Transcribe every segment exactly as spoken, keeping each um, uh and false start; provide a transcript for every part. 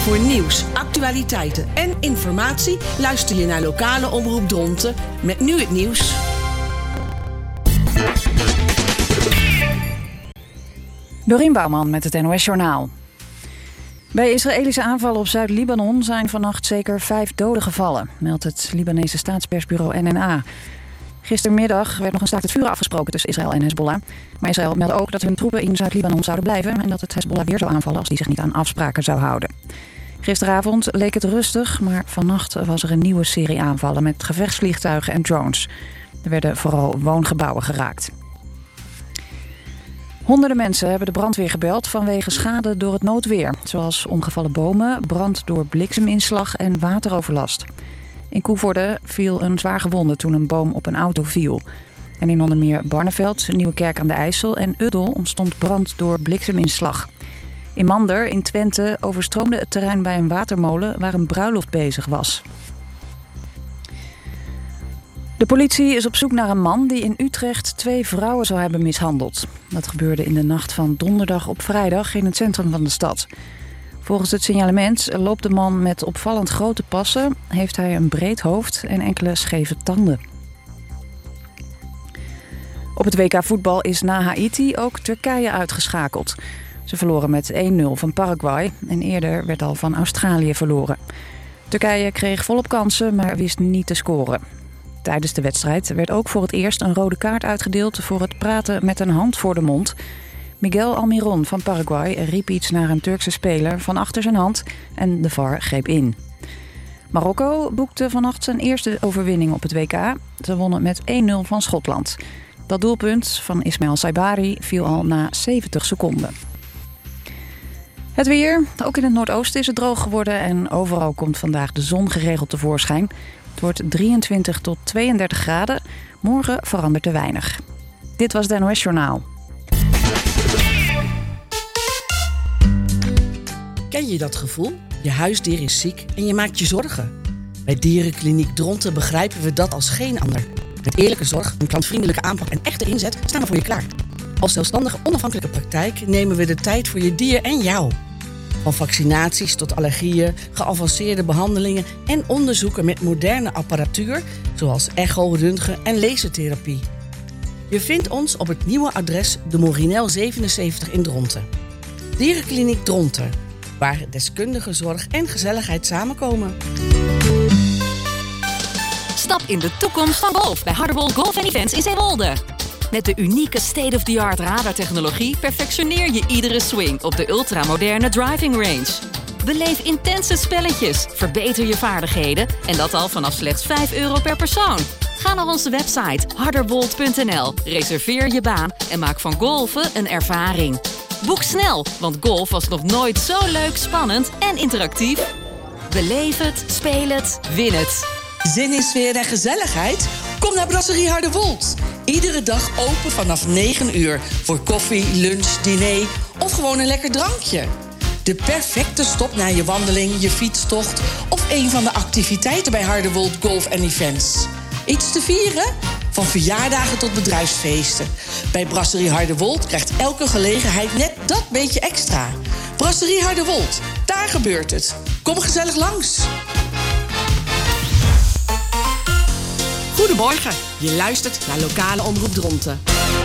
Voor nieuws, actualiteiten en informatie luister je naar lokale omroep Dronten met nu het nieuws. Dorien Bouwman met het N O S-journaal. Bij Israëlische aanvallen op Zuid-Libanon zijn vannacht zeker vijf doden gevallen, meldt het Libanese staatspersbureau N N A. Gistermiddag werd nog een staakt het vuren afgesproken tussen Israël en Hezbollah. Maar Israël meldde ook dat hun troepen in Zuid-Libanon zouden blijven en dat het Hezbollah weer zou aanvallen als die zich niet aan afspraken zou houden. Gisteravond leek het rustig, maar vannacht was er een nieuwe serie aanvallen met gevechtsvliegtuigen en drones. Er werden vooral woongebouwen geraakt. Honderden mensen hebben de brandweer gebeld vanwege schade door het noodweer. Zoals omgevallen bomen, brand door blikseminslag en wateroverlast. In Koevoorde viel een zwaar gewonde toen een boom op een auto viel. En in onder meer Barneveld, Nieuwekerk aan de IJssel en Uddel ontstond brand door blikseminslag. In Mander in Twente overstroomde het terrein bij een watermolen waar een bruiloft bezig was. De politie is op zoek naar een man die in Utrecht twee vrouwen zou hebben mishandeld. Dat gebeurde in de nacht van donderdag op vrijdag in het centrum van de stad. Volgens het signalement loopt de man met opvallend grote passen, heeft hij een breed hoofd en enkele scheve tanden. Op het W K voetbal is na Haiti ook Turkije uitgeschakeld. Ze verloren met één nul van Paraguay en eerder werd al van Australië verloren. Turkije kreeg volop kansen, maar wist niet te scoren. Tijdens de wedstrijd werd ook voor het eerst een rode kaart uitgedeeld voor het praten met een hand voor de mond. Miguel Almiron van Paraguay riep iets naar een Turkse speler van achter zijn hand en de V A R greep in. Marokko boekte vannacht zijn eerste overwinning op het W K. Ze wonnen met één nul van Schotland. Dat doelpunt van Ismail Saibari viel al na zeventig seconden. Het weer. Ook in het noordoosten is het droog geworden en overal komt vandaag de zon geregeld tevoorschijn. Het wordt drieëntwintig tot tweeëndertig graden. Morgen verandert er weinig. Dit was het N O S-journaal. Ken je dat gevoel? Je huisdier is ziek en je maakt je zorgen. Bij Dierenkliniek Dronten begrijpen we dat als geen ander. Met eerlijke zorg, een klantvriendelijke aanpak en echte inzet staan we voor je klaar. Als zelfstandige onafhankelijke praktijk nemen we de tijd voor je dier en jou. Van vaccinaties tot allergieën, geavanceerde behandelingen en onderzoeken met moderne apparatuur, zoals echo, röntgen en lasertherapie. Je vindt ons op het nieuwe adres de Morinel zevenenzeventig in Dronten. Dierenkliniek Dronten, waar deskundige zorg en gezelligheid samenkomen. Stap in de toekomst van golf bij Harderwold Golf en Events in Zeewolde. Met de unieke state-of-the-art radartechnologie perfectioneer je iedere swing op de ultramoderne driving range. Beleef intense spelletjes, verbeter je vaardigheden en dat al vanaf slechts vijf euro per persoon. Ga naar onze website harderwold punt n l, reserveer je baan en maak van golfen een ervaring. Boek snel, want golf was nog nooit zo leuk, spannend en interactief. Beleef het, speel het, win het. Zin in sfeer en gezelligheid? Kom naar Brasserie Harderwold. Iedere dag open vanaf negen uur voor koffie, lunch, diner of gewoon een lekker drankje. De perfecte stop na je wandeling, je fietstocht of een van de activiteiten bij Harderwold Golf en Events. Iets te vieren? Van verjaardagen tot bedrijfsfeesten. Bij Brasserie Harderwold krijgt elke gelegenheid net dat beetje extra. Brasserie Harderwold, daar gebeurt het. Kom gezellig langs. Goedemorgen, je luistert naar lokale omroep Dronten.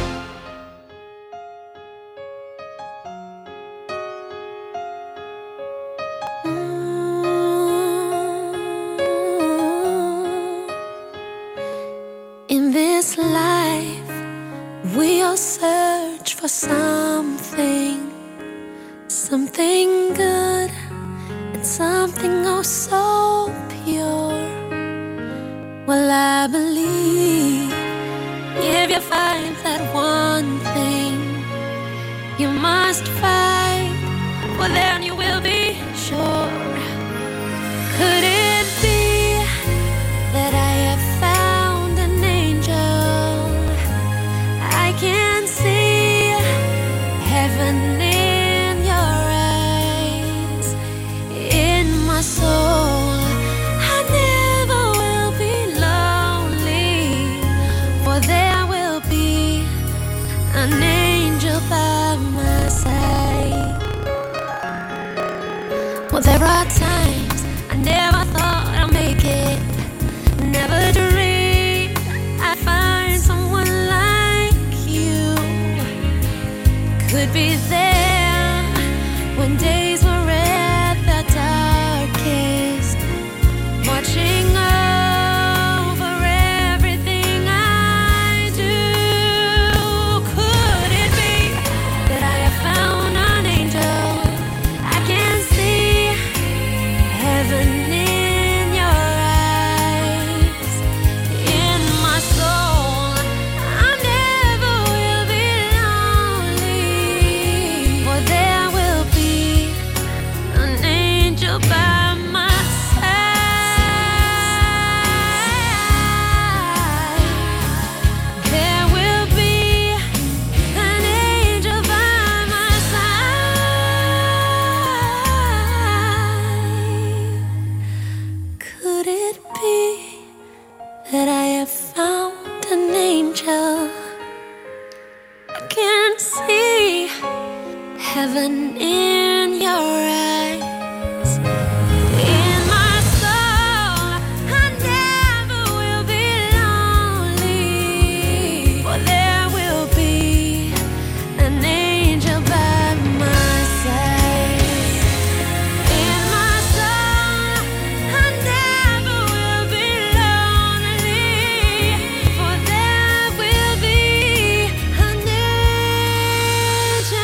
In this life, we all search for something, something good, and something oh so pure. Well, I believe if you find that one thing you must find, well then you will be sure. Could it be that I have found an angel? I can see heaven in your eyes, in my soul. There will be an angel by my side. Well, there are times I never thought I'd make it. Never dreamed I'd find someone like you. Could be there when days were at their darkest, watching over everything I do. Could it be that I have found an angel? I can see heaven in your eyes. In my soul, I never will be lonely, for there will be an angel by my side. There will be an angel by my side. Could it be that I have found an angel? I can see heaven in your eyes. In my soul, I never will be lonely, for there will be an angel by my side. In my soul, I never will be lonely, for there will be an angel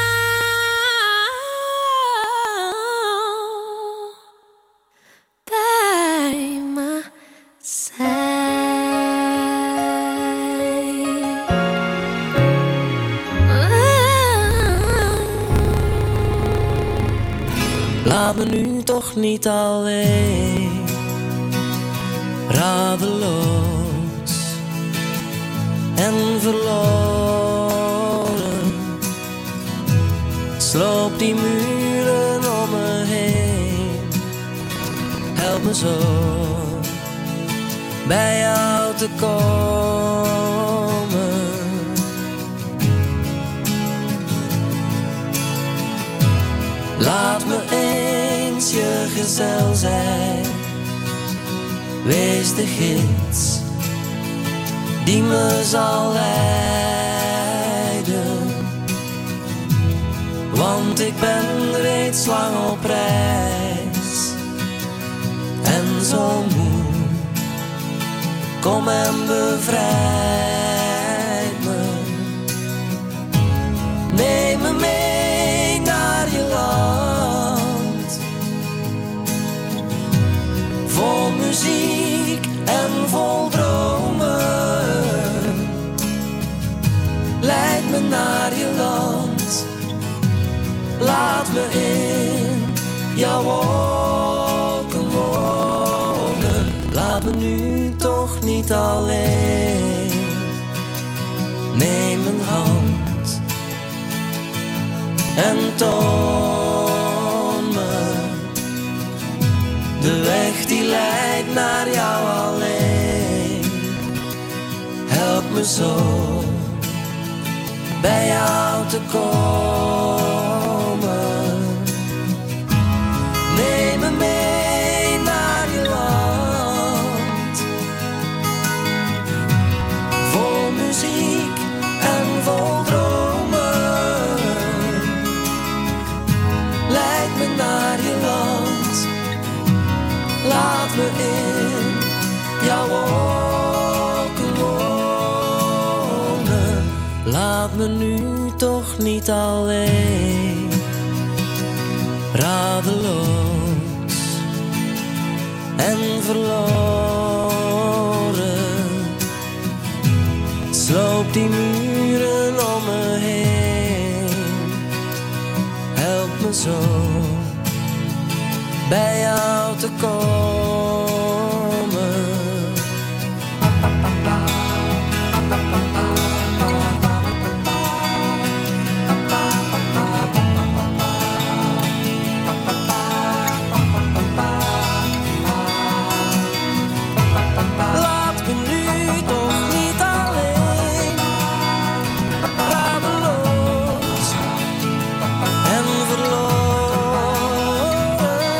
by my side. Laat me nu toch niet alleen, radeloos en verloren. Sloop die muren om me heen, help me zo bij jou te komen. Laat me eens je gezel zijn, wees de gids die me zal leiden. Want ik ben reeds lang op reis en zo moe. Kom en bevrijd me. Neem me mee naar je land, vol muziek en vol dromen. Leid me naar je land, laat me in jouw wolken wonen. Laat me nu toch niet alleen, neem mijn hand en toon me de weg die leidt naar jou alleen. Help me zo bij jou te komen. Neem me mee naar je land, vol muziek en vol dromen. Leid me naar je land, laat me in jouw wolken wonen. Laat me nu toch niet alleen, radeloos en verloren. Sloop die muren om me heen, help me zo bij jou te komen. Verloren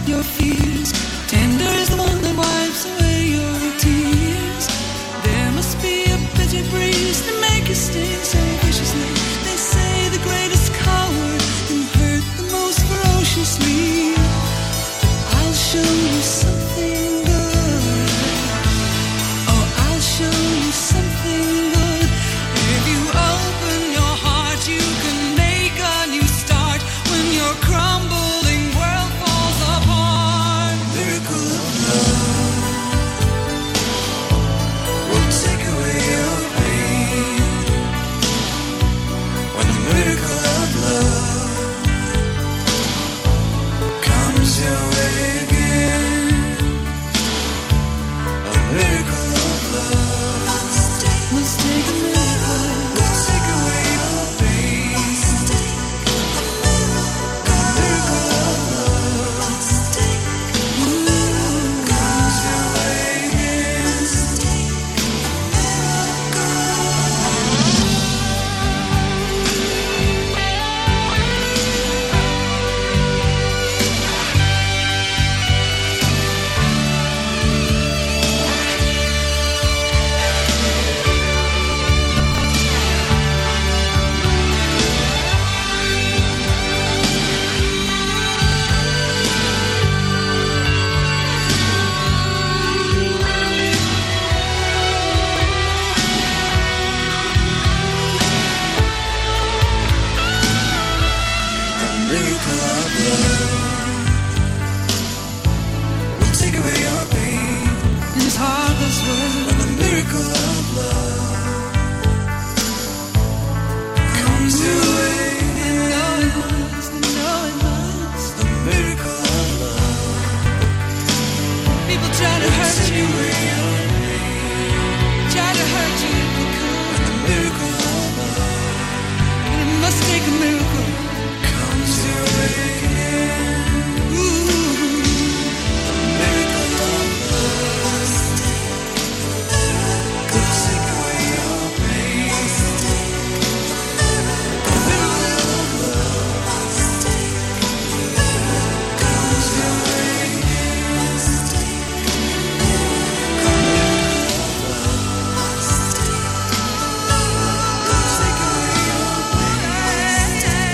your fears. Tender is the one that wipes away your tears. There must be a bitter breeze to make you sting so viciously. They say the greatest coward can hurt the most ferociously. I'll show you something good. Oh, I'll show you something good. If you open your heart, you can make a new start. When your crumbling world falls apart, miracle of love will take away your pain. When the miracle of love comes your way again, a miracle of love must take a miracle, will take away your pain. A miracle of love comes your way again. A miracle of love will take away your pain. In this heartless world, when the miracle of love comes your way, and know it must, and know it must. The miracle of love. People try to hurt you, try to hurt you if they could. When the miracle of love, and it must take a miracle. Comes your way again. Ooh, the miracle of love could take away your pain. The miracle of love comes your way again. The miracle of love could take away your pain.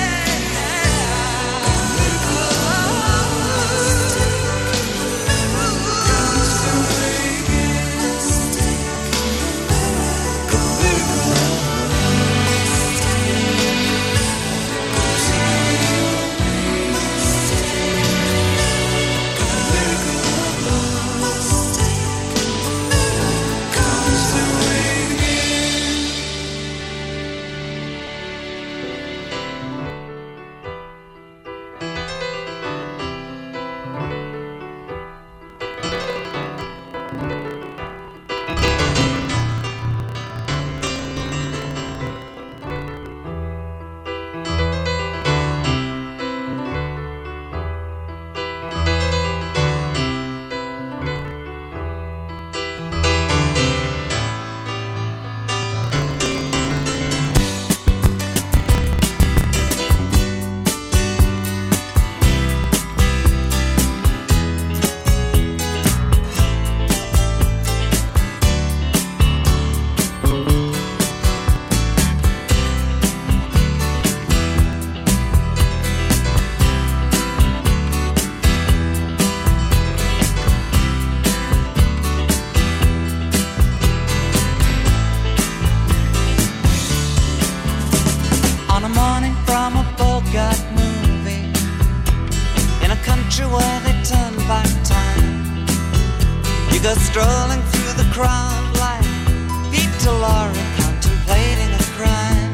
On a morning from a Bogart movie, in a country where they turn back time, you go strolling through the crowd like Peter Lorre contemplating a crime.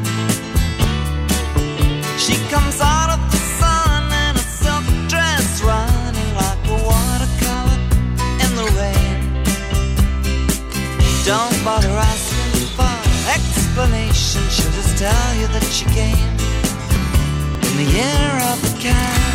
She comes out of the sun in a silk dress, running like a watercolor in the rain. Don't bother asking for explanation, she'll just tell you that she came in the year of the cat.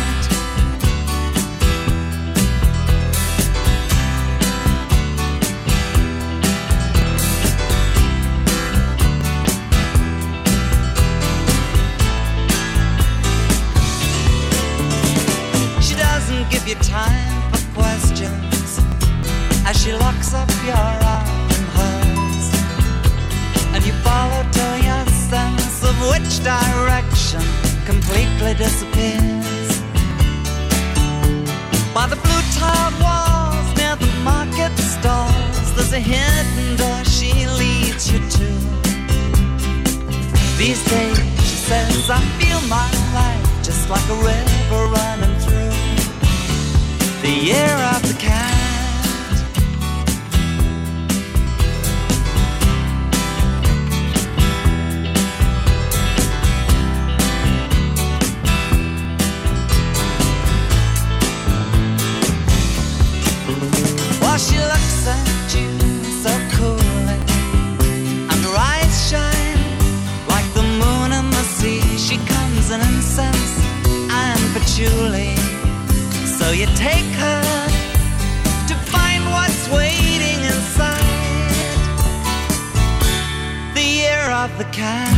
give you time for questions as she locks up your arm in hers, and you follow till your sense of which direction completely disappears. By the blue tiled walls near the market stalls, there's a hidden door she leads you to. These days, she says, I feel my life just like a river running through the year of the cat. While she looks at you so coolly, and her eyes shine like the moon and the sea. She comes in incense and patchouli, so you take her to find what's waiting inside the year of the cat.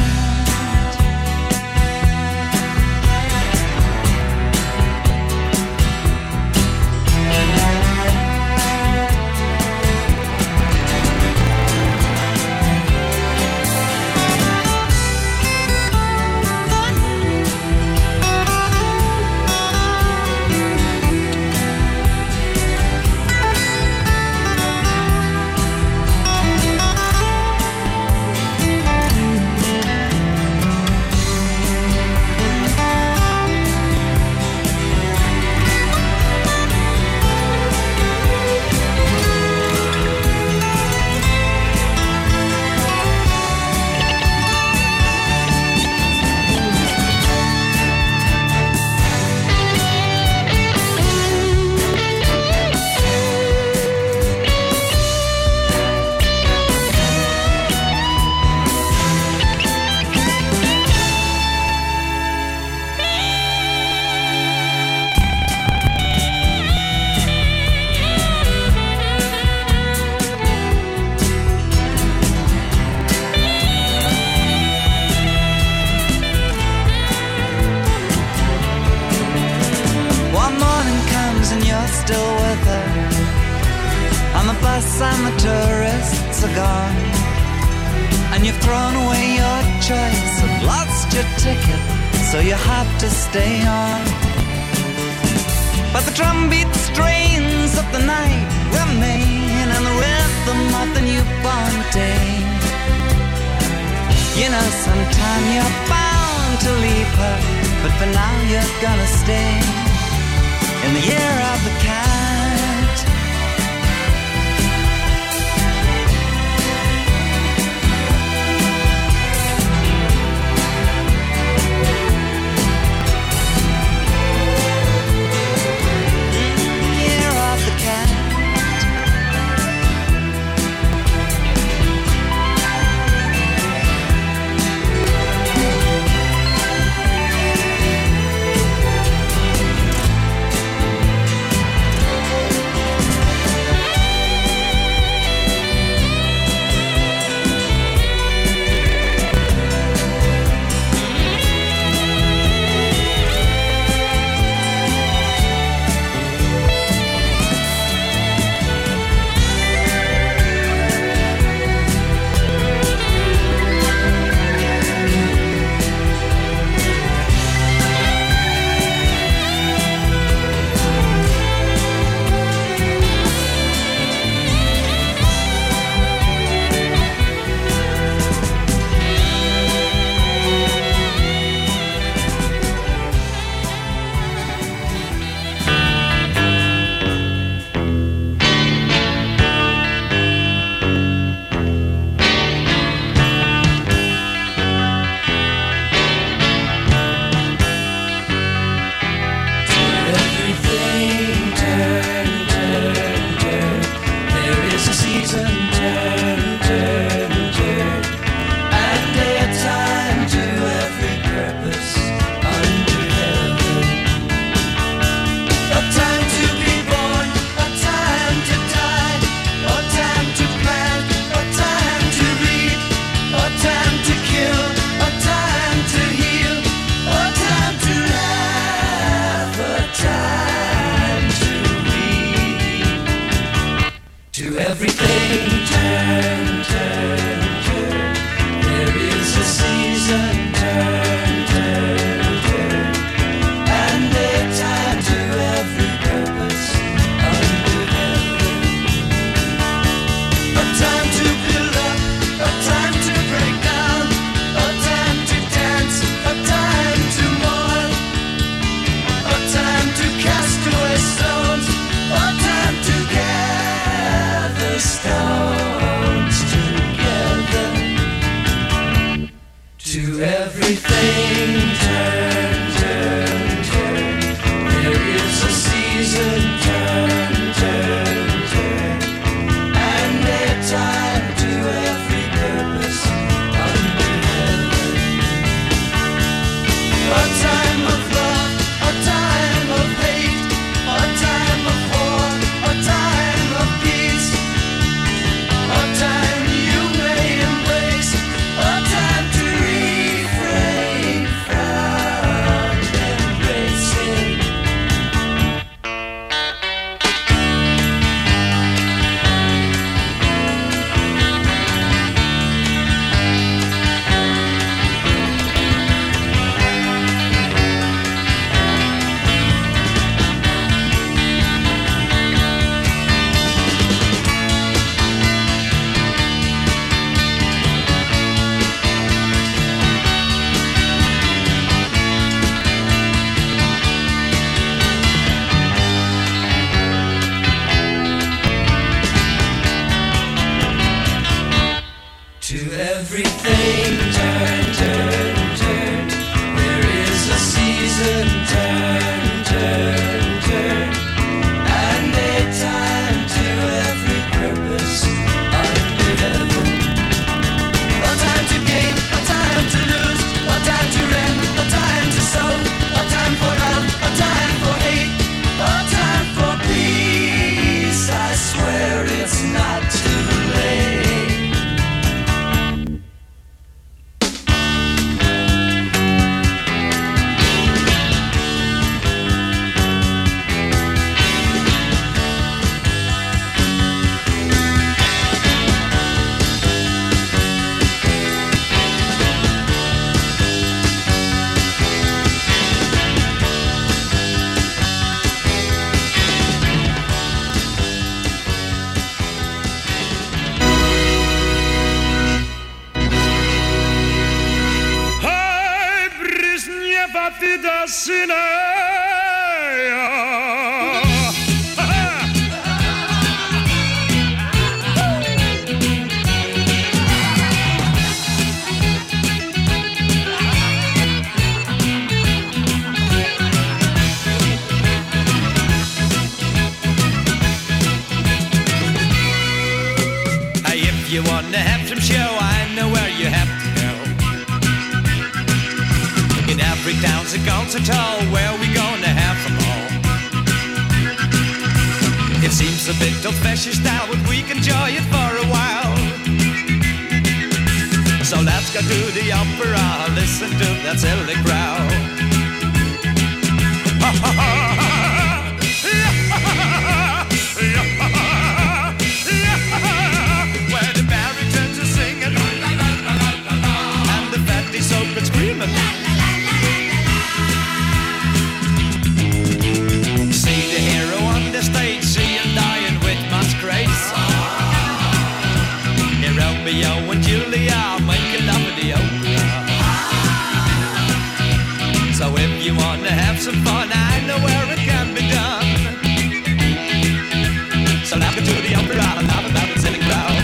And the tourists are gone, and you've thrown away your choice and lost your ticket, so you have to stay on. But the drumbeat strains of the night remain, and the rhythm of the newborn day. You know, sometime you're bound to leave her, but for now you're gonna stay in the year of the cat. sinner. You want to have some show, I know where you have to go. In every town's a concert hall where we gonna have them all. It seems a bit old-fashioned style, but we can enjoy it for a while. So let's go to the opera, listen to that silly crowd. Open screaming. See the hero on the stage, see him dying with much grace. Here Romeo and Julia making love in the opera. So if you wanna have some fun, I know where it can be done. So let's go to the opera, love about the silly crowd.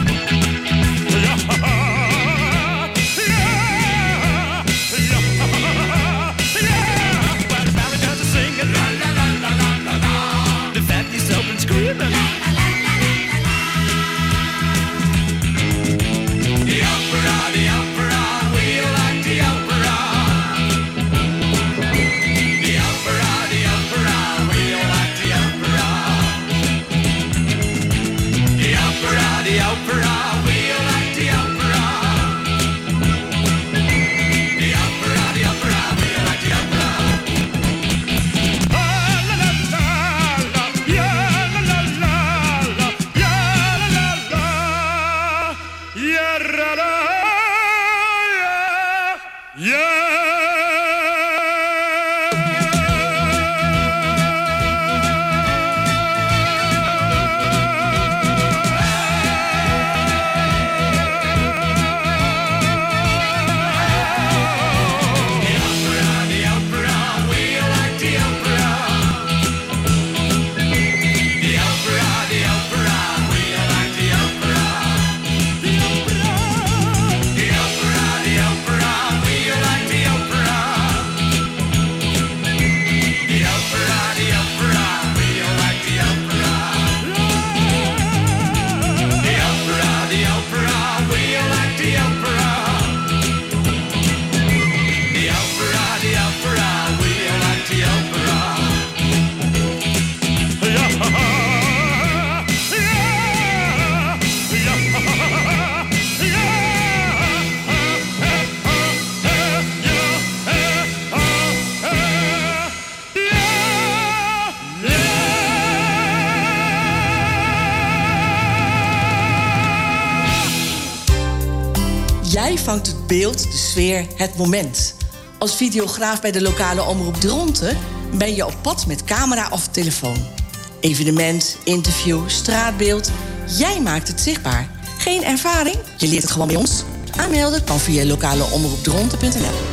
Jij vangt het beeld, de sfeer, het moment. Als videograaf bij de lokale omroep Dronten ben je op pad met camera of telefoon. Evenement, interview, straatbeeld. Jij maakt het zichtbaar. Geen ervaring? Je leert het gewoon bij ons. Aanmelden kan via lokaleomroepdronten punt n l.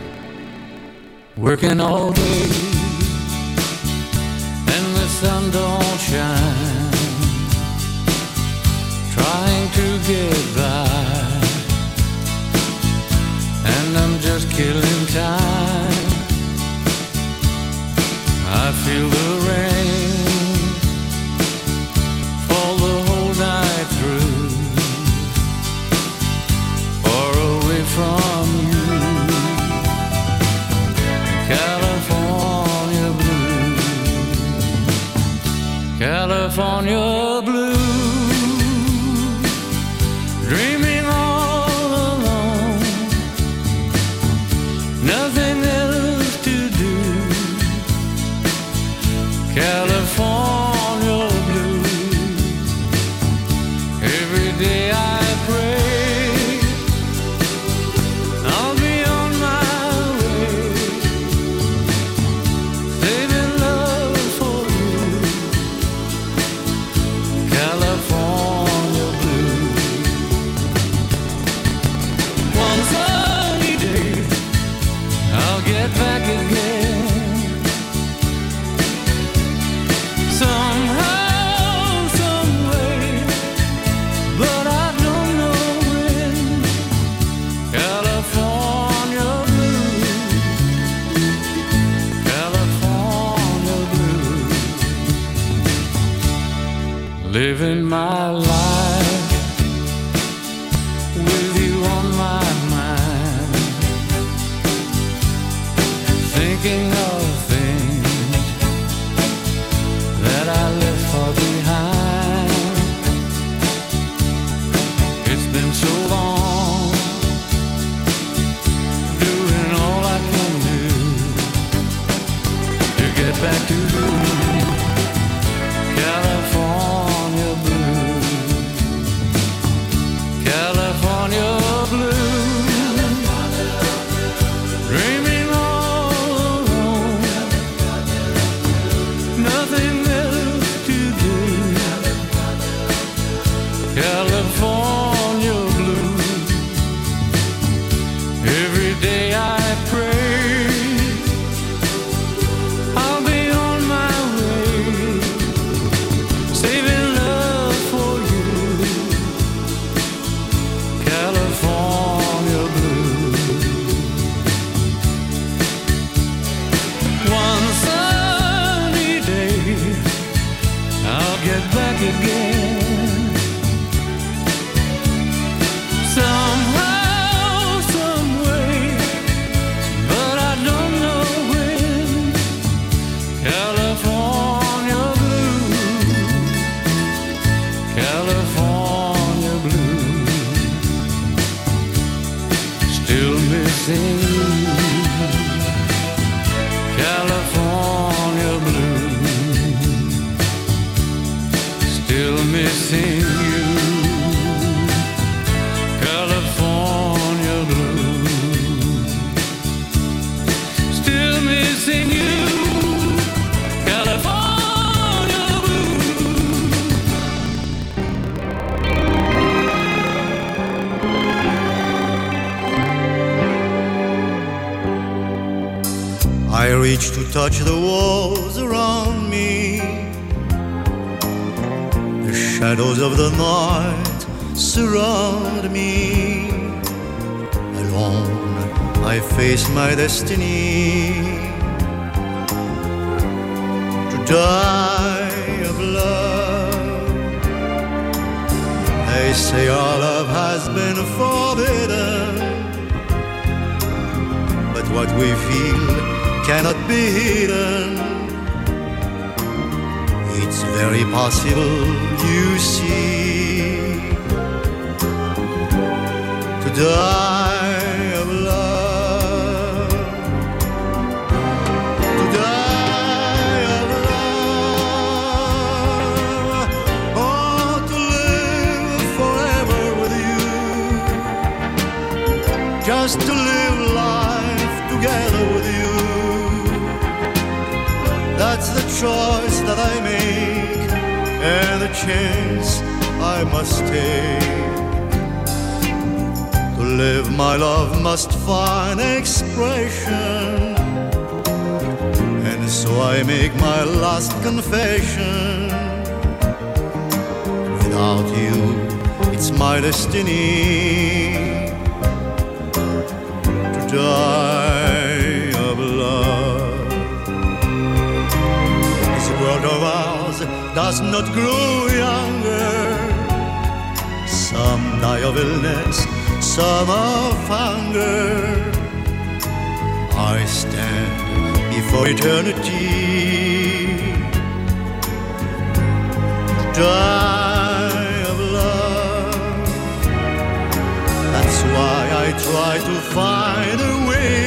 Working all day and the sun don't shine. Trying to get by. And I'm just killing time. I feel the rain fall the whole night through. Far away from you, California blue, California blue. Dreaming all alone, nothing else to do. California blue. Every day I pray I'll be on my way, saving love for you. living my life with you on my mind, thinking of things that I left far behind. It's been so long, doing all I can do to get back to you. California blue, California blue, dreaming all alone, nothing else to do. California blue, every day I pray I'll be on my way, saving love for you. California blue. One sunny day I'll get back again, somehow, some way, but I don't know when. California blue, California blue, still missing you. California blue, still missing you. California blue, still missing you. California blue. I reach to touch the walls around me. The shadows of the night surround me. Alone, I face my destiny to die of love. They say our love has been forbidden, but what we feel cannot be hidden. It's very possible, you see, to die of love, to die of love, or to live forever with you, just to live life together with you. That's the choice that I make, and the chance I must take. To live my love must find expression, and so I make my last confession. Without you, it's my destiny to die of love. This world of ours does not grow younger. Some die of illness, some of hunger. I stand before eternity to die of love. That's why I try to find a way.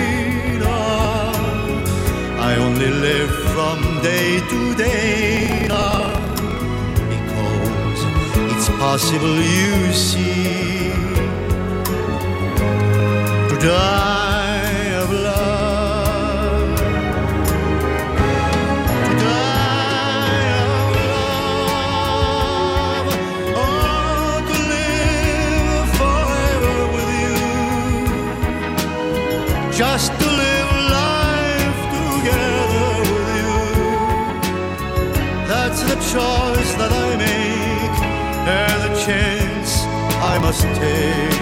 I only live from day to day now, because it's possible, you see, to die of love, to die of love, or to live forever with you, just to live life together with you. That's the choice that I make, and the chance I must take.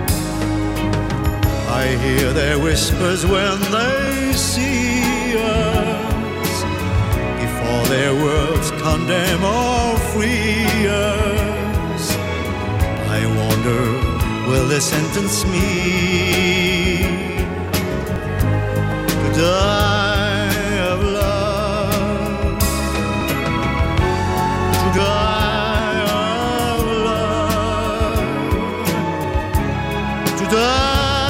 I hear their whispers when they see us, before their words condemn or three years. I wonder, will they sentence me to die of love, to die of love, to die.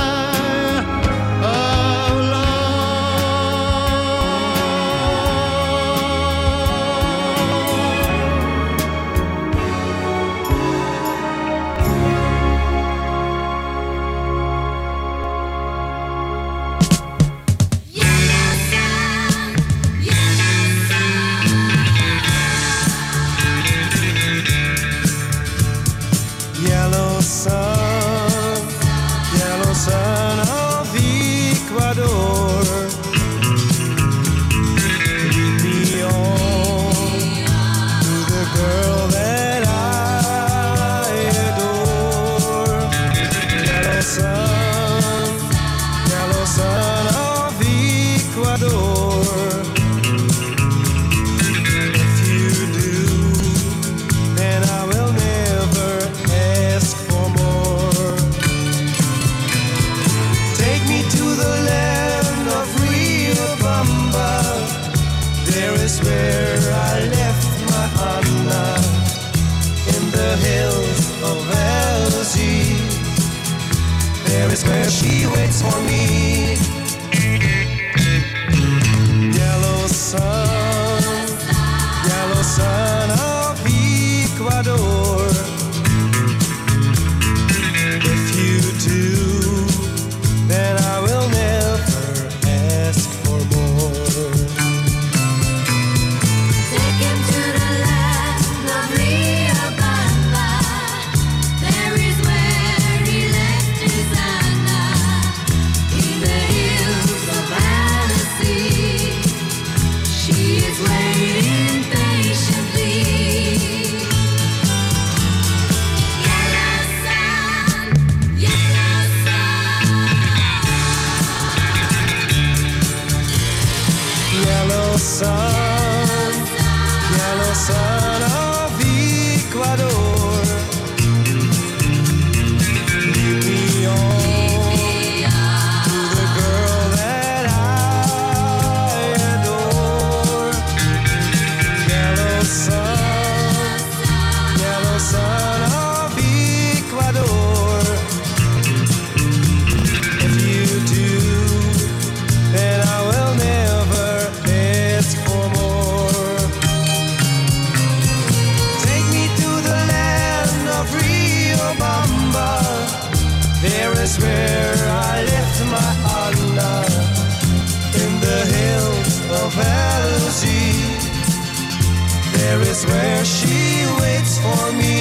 Where she waits for me. Yellow sun, yellow sun of Ecuador. If you do, then I will never ask for more. Take him to the land of Riobamba. There is where he left his sun, yellow sun of Ecuador. Lead me on to the girl that I adore. Yellow sun, yellow sun of Ecuador. If you do, then I will never for more. Take me to the land of Riobamba. There is where I left my Anna, in the hills of Alusi. There is where she waits for me.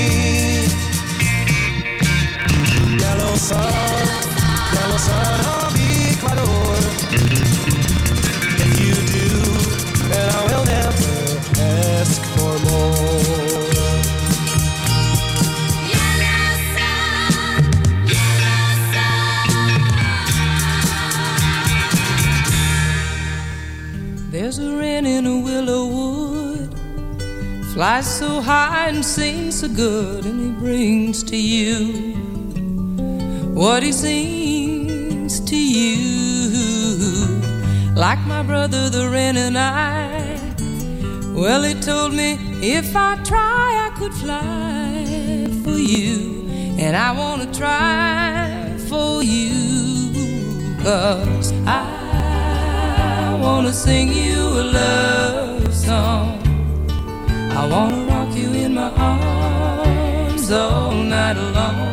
Yellow sun, yellow sun of Ecuador. If you do, and I will never ask for more. Yellow sun, yellow sun. There's a wren in a willow wood, flies so high and sings so good, and he brings to you what he sings to you. Like my brother the wren and I, well, he told me if I try I could fly for you, and I want to try for you, 'cause I want to sing you a love song. I want to rock you in my arms all night long.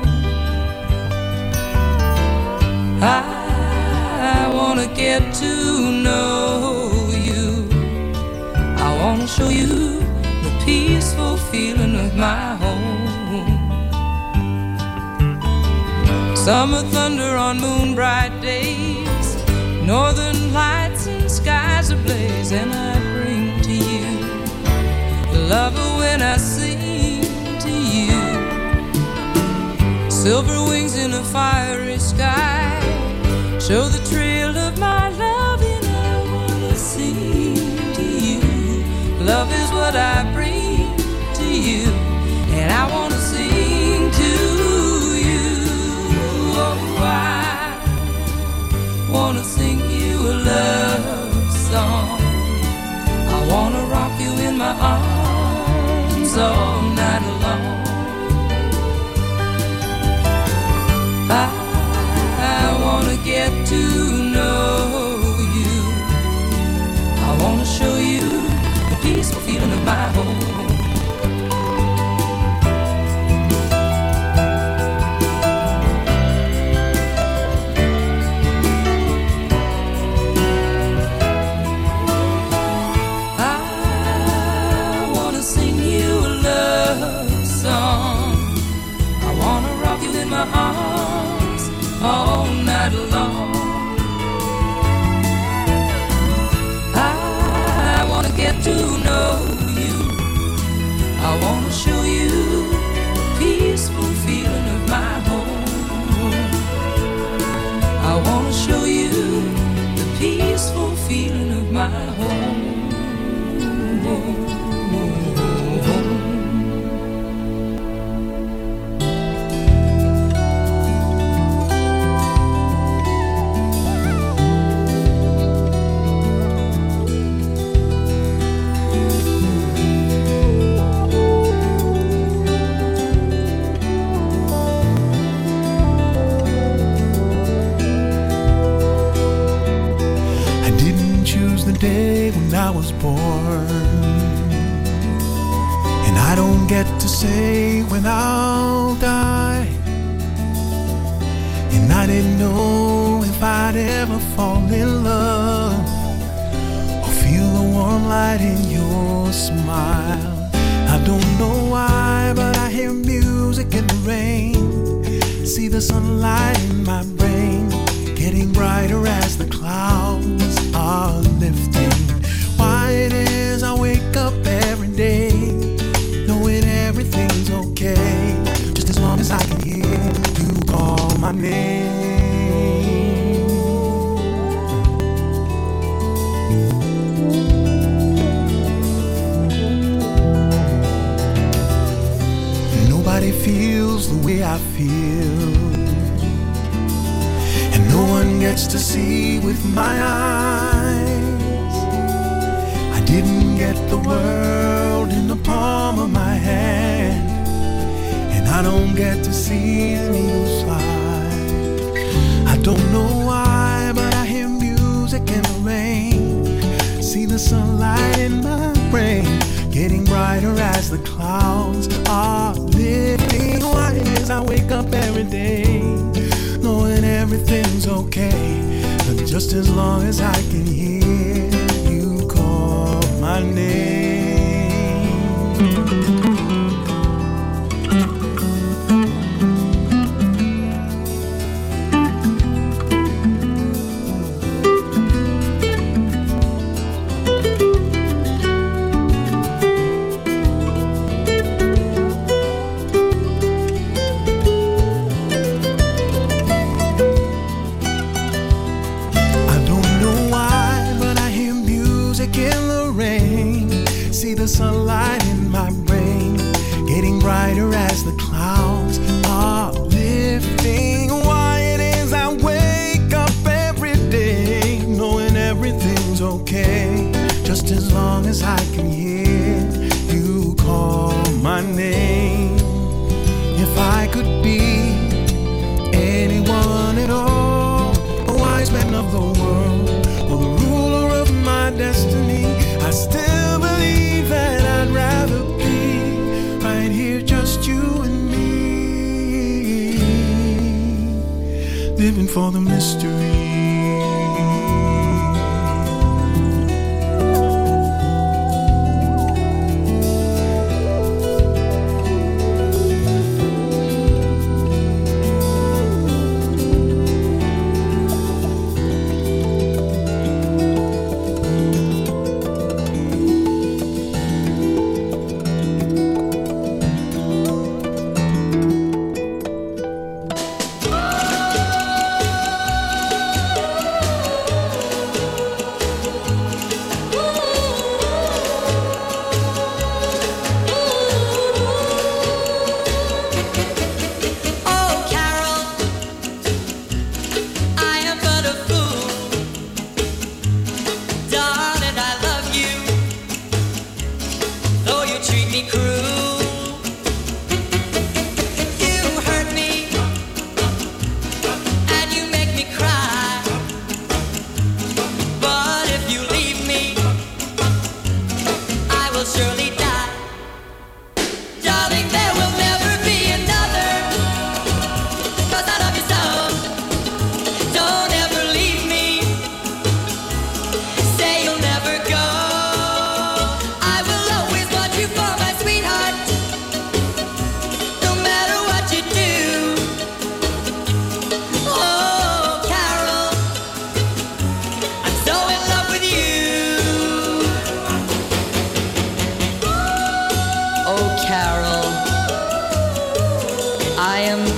I I wanna get to know you. I wanna show you the peaceful feeling of my home. Summer thunder on moon bright days, northern lights and skies ablaze, and I bring to you the lover when I sing to you. Silver wings in a fiery sky show the trail of my love, and I wanna sing to you. Love is what I bring to you, and I wanna sing to you. Oh, I wanna sing you a love song. I wanna rock you in my arms all night long. I, I wanna get to know you. I wanna show you the peaceful feeling of my home. I wanna sing you a love song. I wanna rock you in my arms all night long. I wanna get to know you. I wanna show you the peaceful feeling of my home. I wanna show you the peaceful feeling of my home. I didn't choose the day when I was born, and I don't get to say when I'll die. And I didn't know if I'd ever fall in love or feel the warm light in your smile. I don't know why, but I hear music in the rain, see the sunlight in my brain, getting brighter as the clouds are lifting. Why it is I wake up every day knowing everything's okay, just as long as I can hear you call my name. Nobody feels the way I feel, and no one gets to see with my eyes. I didn't get the world in the palm of my hand, and I don't get to see an eagle fly. I don't know why, but I hear music in the rain, see the sunlight in my brain, getting brighter as the clouds are lifting. Why is I wake up every day knowing everything's okay, but just as long as I can hear you call my name. See the sunlight in my brain, getting brighter as the clouds are lifting. Why it is I wake up every day knowing everything's okay, just as long as I can hear you call my name. If I could be anyone at all, a wise man of the world, or the ruler of my destiny, I still believe that I'd rather be right here, just you and me, living for the mystery.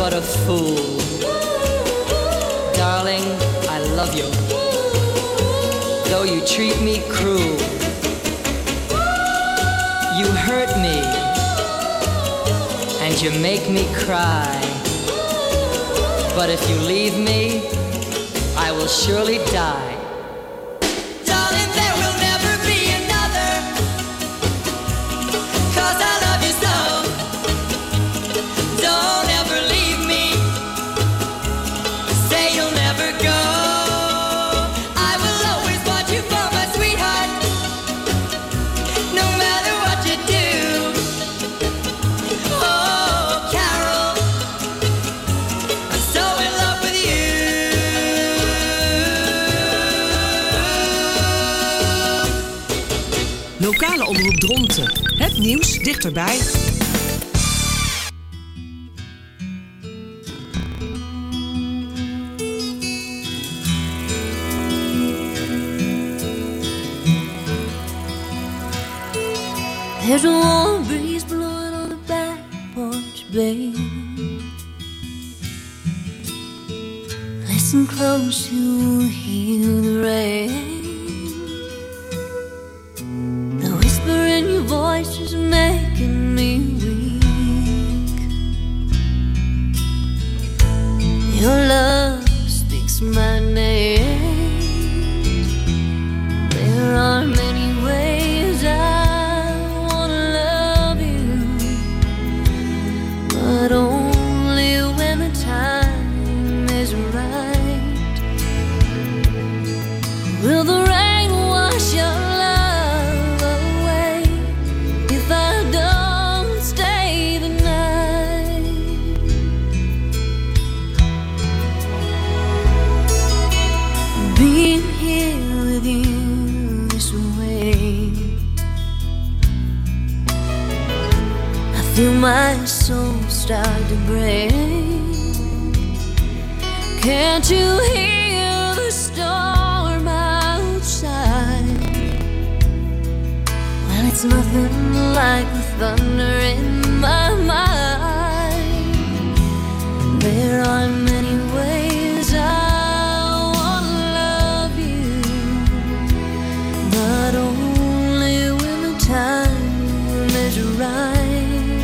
what a fool. Darling, I love you. Though you treat me cruel, you hurt me, and you make me cry. But if you leave me, I will surely die. Darling, there will never be another, 'cause I love you so. Don't ever leave me. Say you'll never go. I will always want you for my sweetheart, no matter what you do. Oh, Carol, I'm so in love with you. Lokale omroep Dronten. Het nieuws dichterbij. There's a warm breeze blowing on the back porch, babe. Listen close, you'll hear the rain. The whisper in your voice is making me weak. Your love speaks my name. There are many ways I wanna love you, but only when the time is right. Will the rain wash your love away if I don't stay the night? Being here with you this way, I feel my soul start to break. Can't you hear the storm outside? Well, it's nothing like the thunder in my mind. There are many ways I wanna love you, but only when the time is right.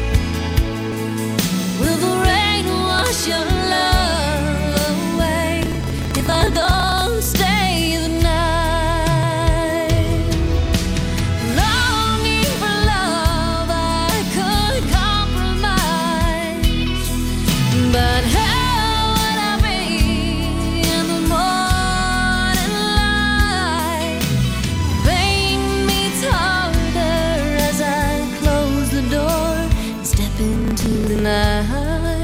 Will the rain wash your love away if I don't stay the night? Longing for love I could compromise, but how would I be in the morning light? Pain meets harder as I close the door and step into the night.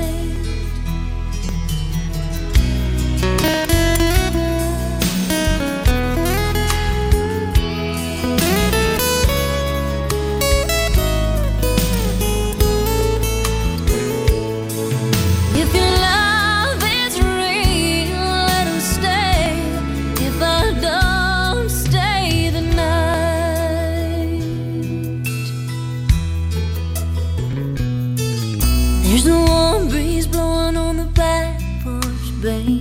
If your love is real, let 'em stay. If I don't stay the night, there's a warm breeze blowing on the back porch, babe.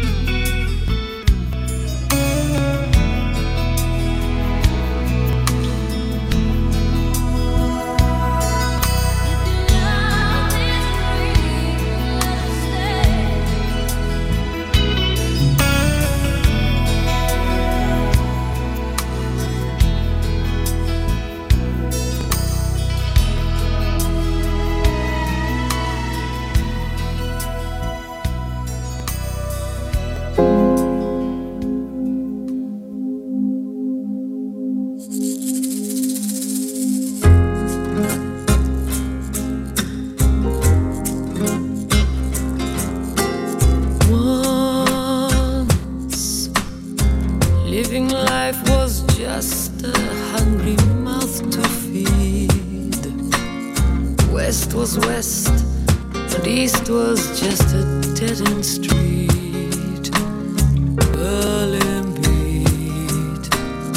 Once, living life was just a hungry mouth to feed. West was west, and east was just a dead-end street. Berlin beat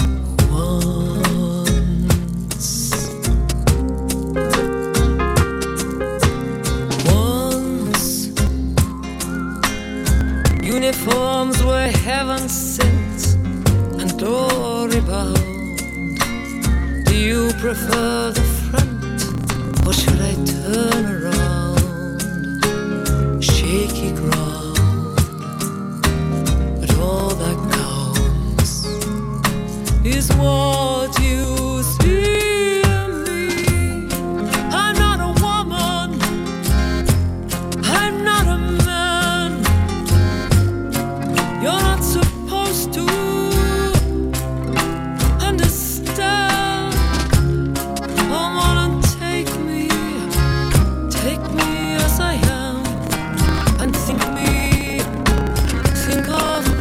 once. Once prefer the front, or should I turn around? Shaky ground, but all that counts is what you see in me. I'm not a woman, I'm not a man. You're not supposed to understand. Come on and take me, take me as I am, and think me, think of me.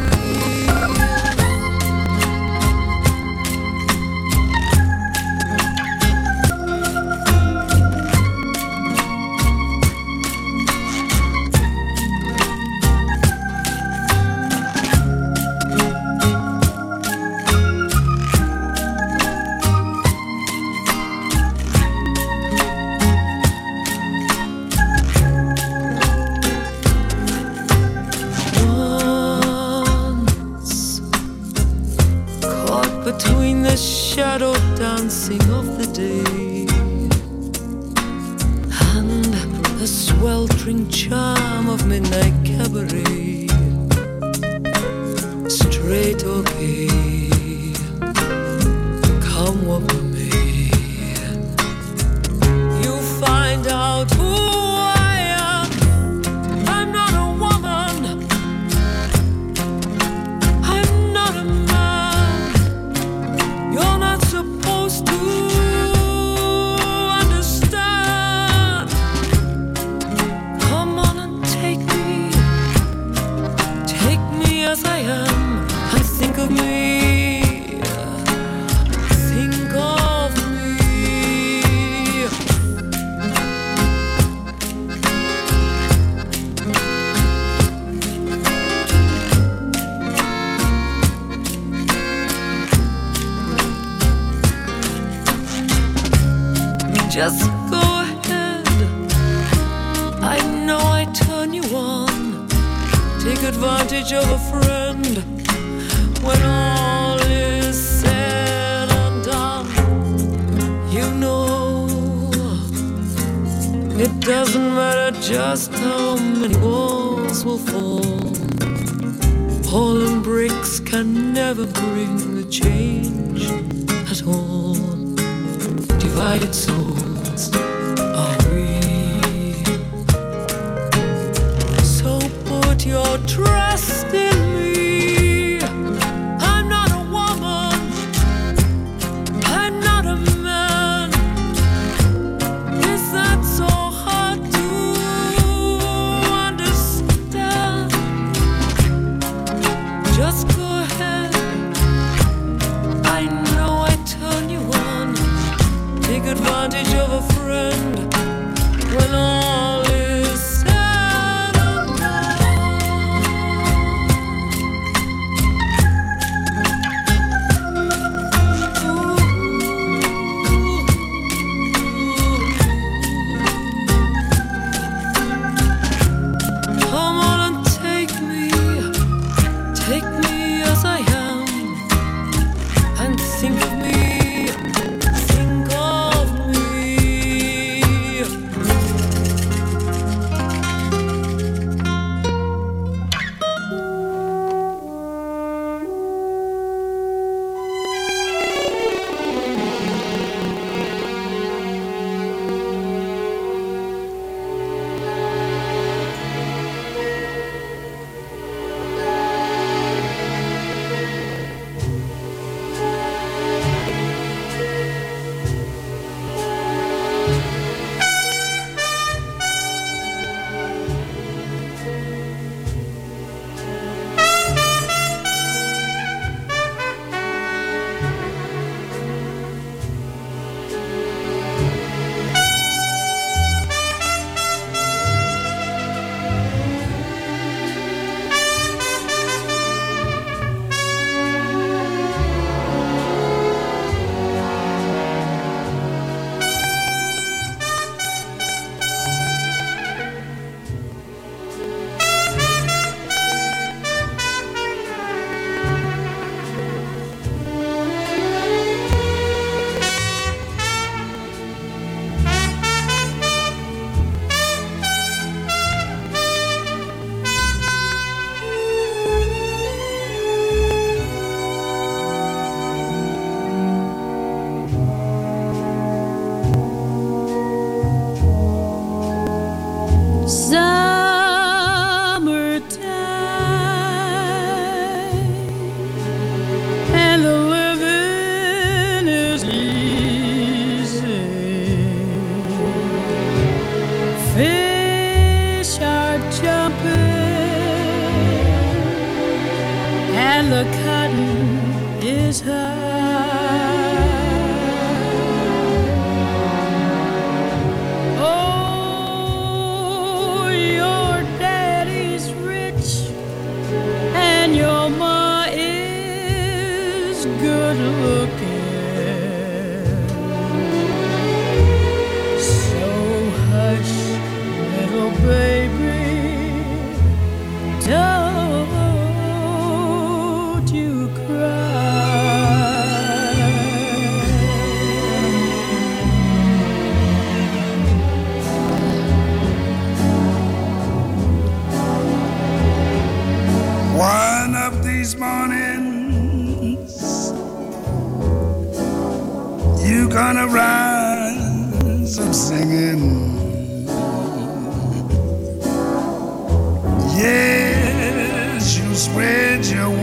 Once caught between the shadow dancing of the day and the sweltering charm of midnight cabaret. Straight or gay, come what may, you find out who I am. I'm not a woman, I'm not a man. You're not supposed to understand. Come on and take me, take me as I am, and think of me, think of me. Just go ahead, I know I turn you on. Take advantage of a friend when all is said and done. You know, it doesn't matter just how many walls will fall. Fallen bricks can never bring the change at all. Divided souls are we. So put your trust in me. I'm not a woman, I'm not a man. Is that so hard to understand? Just go ahead, I know I turn you on. Take advantage of a friend when all is said and done. Come on and take me, take me as I am, and think of me, think of me. gonna rise up singing. Yes, you spread your